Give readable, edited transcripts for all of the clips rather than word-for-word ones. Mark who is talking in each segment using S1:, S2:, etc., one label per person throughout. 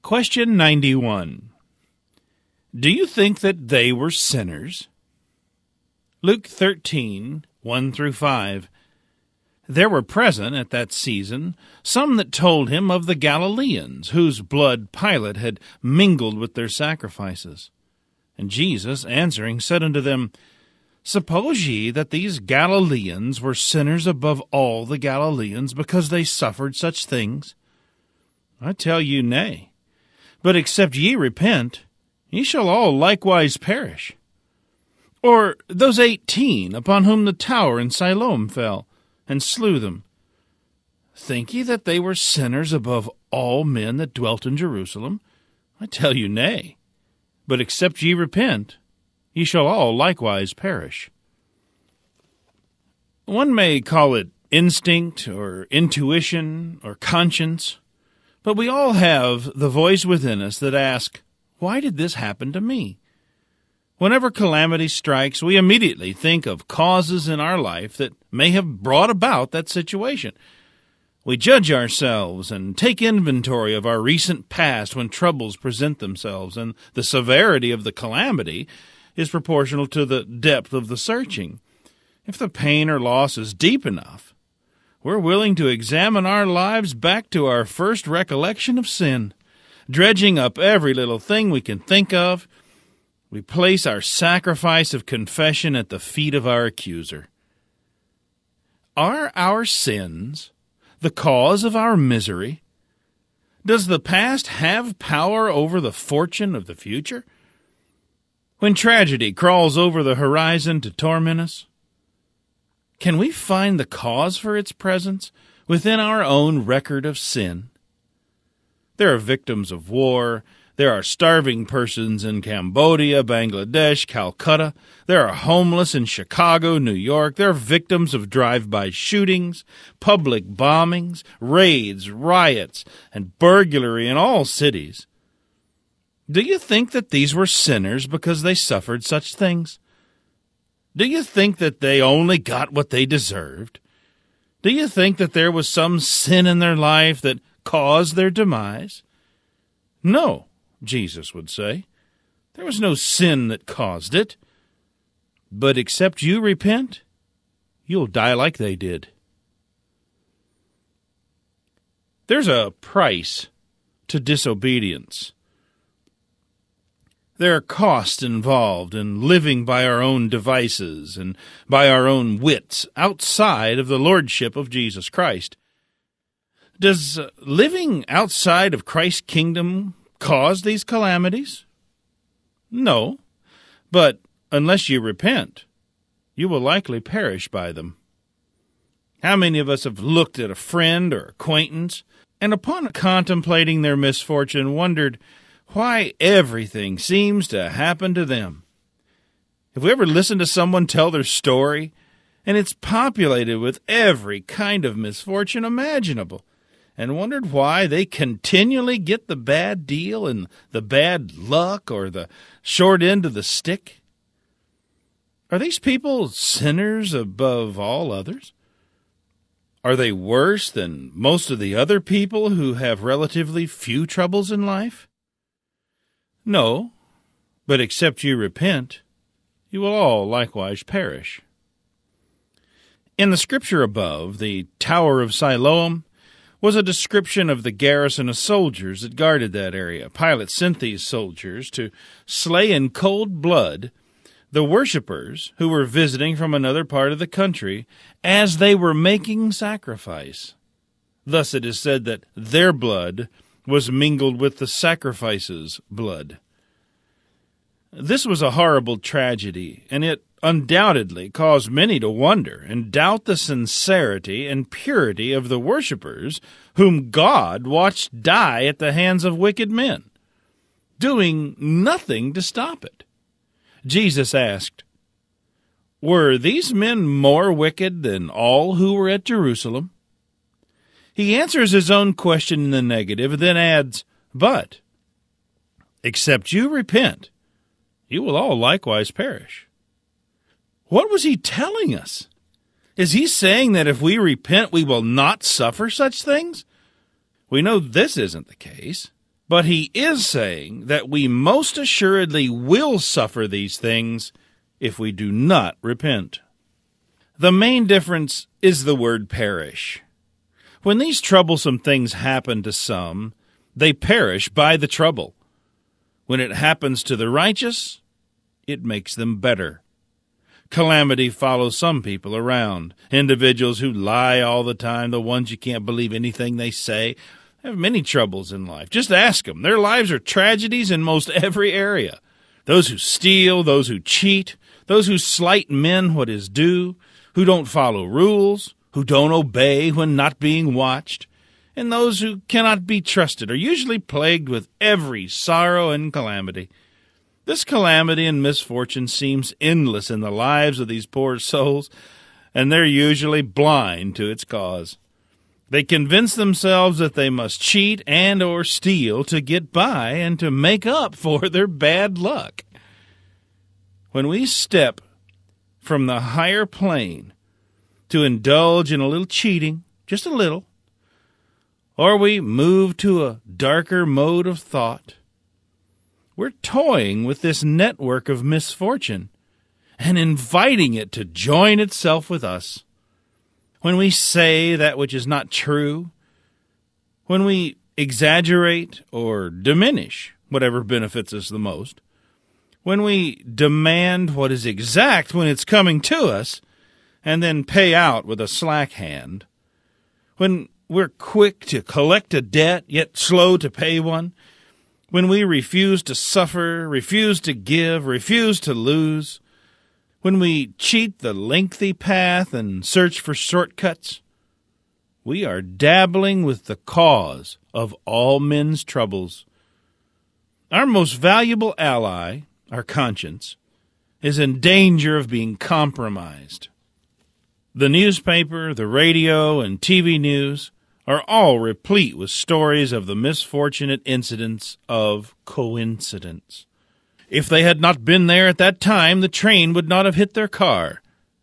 S1: Question 91. Do you think that they were sinners? Luke 13, 1 through 5. There were present at that season some that told him of the Galileans, whose blood Pilate had mingled with their sacrifices. And Jesus, answering, said unto them, Suppose ye that these Galileans were sinners above all the Galileans, because they suffered such things? I tell you, nay. But except ye repent, ye shall all likewise perish. Or those 18 upon whom the tower in Siloam fell, and slew them. Think ye that they were sinners above all men that dwelt in Jerusalem? I tell you, nay. But except ye repent, ye shall all likewise perish. One may call it instinct, or intuition, or conscience, but we all have the voice within us that asks, why did this happen to me? Whenever calamity strikes, we immediately think of causes in our life that may have brought about that situation. We judge ourselves and take inventory of our recent past when troubles present themselves, and the severity of the calamity is proportional to the depth of the searching. If the pain or loss is deep enough, we're willing to examine our lives back to our first recollection of sin, dredging up every little thing we can think of. We place our sacrifice of confession at the feet of our accuser. Are our sins the cause of our misery? Does the past have power over the fortune of the future? When tragedy crawls over the horizon to torment us, can we find the cause for its presence within our own record of sin? There are victims of war. There are starving persons in Cambodia, Bangladesh, Calcutta. There are homeless in Chicago, New York. There are victims of drive-by shootings, public bombings, raids, riots, and burglary in all cities. Do you think that these were sinners because they suffered such things? Do you think that they only got what they deserved? Do you think that there was some sin in their life that caused their demise? No, Jesus would say. There was no sin that caused it. But except you repent, you'll die like they did. There's a price to disobedience. There are costs involved in living by our own devices and by our own wits outside of the lordship of Jesus Christ. Does living outside of Christ's kingdom cause these calamities? No, but unless you repent, you will likely perish by them. How many of us have looked at a friend or acquaintance and upon contemplating their misfortune wondered why everything seems to happen to them? Have we ever listened to someone tell their story, and it's populated with every kind of misfortune imaginable, and wondered why they continually get the bad deal and the bad luck or the short end of the stick? Are these people sinners above all others? Are they worse than most of the other people who have relatively few troubles in life? No, but except you repent, you will all likewise perish. In the scripture above, the Tower of Siloam was a description of the garrison of soldiers that guarded that area. Pilate sent these soldiers to slay in cold blood the worshippers who were visiting from another part of the country as they were making sacrifice. Thus it is said that their blood was mingled with the sacrifice's blood. This was a horrible tragedy, and it undoubtedly caused many to wonder and doubt the sincerity and purity of the worshippers whom God watched die at the hands of wicked men, doing nothing to stop it. Jesus asked, "Were these men more wicked than all who were at Jerusalem?" He answers his own question in the negative and then adds, "But, except you repent, you will all likewise perish." What was he telling us? Is he saying that if we repent, we will not suffer such things? We know this isn't the case. But he is saying that we most assuredly will suffer these things if we do not repent. The main difference is the word perish. When these troublesome things happen to some, they perish by the trouble. When it happens to the righteous, it makes them better. Calamity follows some people around. Individuals who lie all the time, the ones you can't believe anything they say, have many troubles in life. Just ask them. Their lives are tragedies in most every area. Those who steal, those who cheat, those who slight men what is due, who don't follow rules, who don't obey when not being watched, and those who cannot be trusted are usually plagued with every sorrow and calamity. This calamity and misfortune seems endless in the lives of these poor souls, and they're usually blind to its cause. They convince themselves that they must cheat and or steal to get by and to make up for their bad luck. When we step from the higher plane to indulge in a little cheating, just a little, or we move to a darker mode of thought, we're toying with this network of misfortune and inviting it to join itself with us. When we say that which is not true, when we exaggerate or diminish whatever benefits us the most, when we demand what is exact when it's coming to us and then pay out with a slack hand, when we're quick to collect a debt yet slow to pay one, when we refuse to suffer, refuse to give, refuse to lose, when we cheat the lengthy path and search for shortcuts, we are dabbling with the cause of all men's troubles. Our most valuable ally, our conscience, is in danger of being compromised. The newspaper, the radio, and TV news are all replete with stories of the misfortunate incidents of coincidence. If they had not been there at that time, the train would not have hit their car.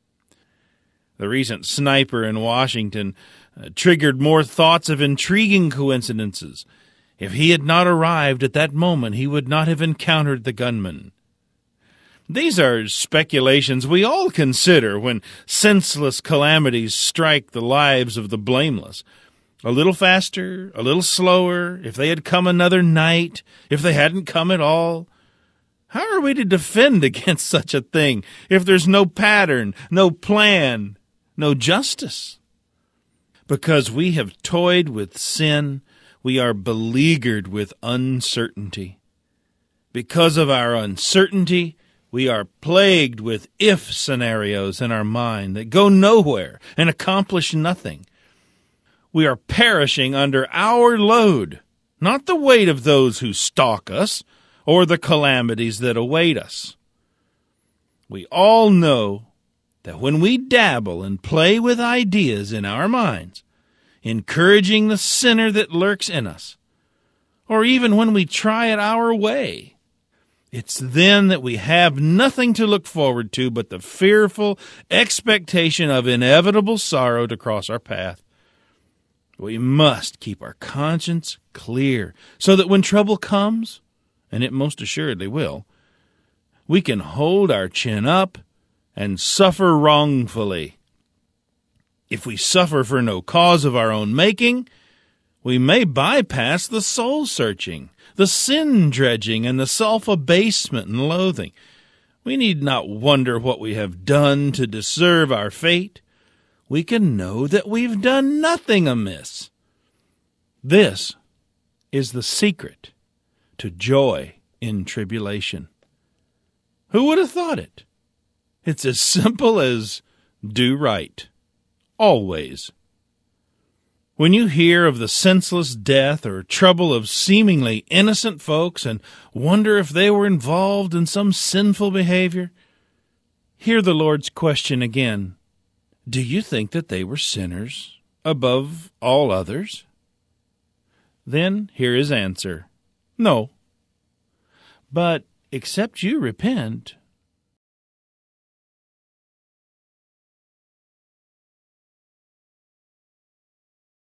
S1: The recent sniper in Washington triggered more thoughts of intriguing coincidences. If he had not arrived at that moment, he would not have encountered the gunman. These are speculations we all consider when senseless calamities strike the lives of the blameless. A little faster, a little slower, if they had come another night, if they hadn't come at all. How are we to defend against such a thing if there's no pattern, no plan, no justice? Because we have toyed with sin, we are beleaguered with uncertainty. Because of our uncertainty, we are plagued with if scenarios in our mind that go nowhere and accomplish nothing. We are perishing under our load, not the weight of those who stalk us or the calamities that await us. We all know that when we dabble and play with ideas in our minds, encouraging the sinner that lurks in us, or even when we try it our way, it's then that we have nothing to look forward to but the fearful expectation of inevitable sorrow to cross our path. We must keep our conscience clear so that when trouble comes, and it most assuredly will, we can hold our chin up and suffer wrongfully. If we suffer for no cause of our own making, we may bypass the soul-searching, the sin-dredging, and the self-abasement and loathing. We need not wonder what we have done to deserve our fate. We can know that we've done nothing amiss. This is the secret to joy in tribulation. Who would have thought it? It's as simple as do right, always. When you hear of the senseless death or trouble of seemingly innocent folks and wonder if they were involved in some sinful behavior, hear the Lord's question again. Do you think that they were sinners above all others? Then hear his answer. No. But except you repent,